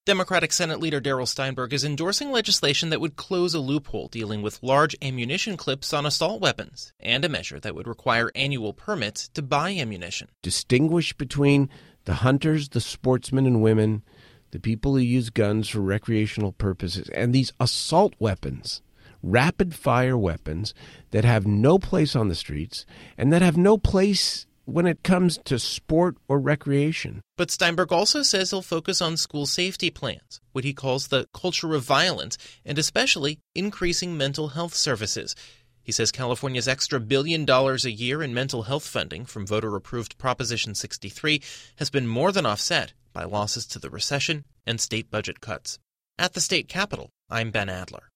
Democratic Senate Leader Darrell Steinberg is endorsing legislation that would close a loophole dealing with large ammunition clips on assault weapons and a measure that would require annual permits to buy ammunition. Distinguish between the hunters, the sportsmen and women, the people who use guns for recreational purposes, and these assault weapons, rapid-fire weapons that have no place on the streets and that have no place when it comes to sport or recreation. But Steinberg also says he'll focus on school safety plans, what he calls the culture of violence, and especially increasing mental health services. He says California's extra $1 billion a year in mental health funding from voter-approved Proposition 63 has been more than offset by losses to the recession and state budget cuts. At the state capitol, I'm Ben Adler.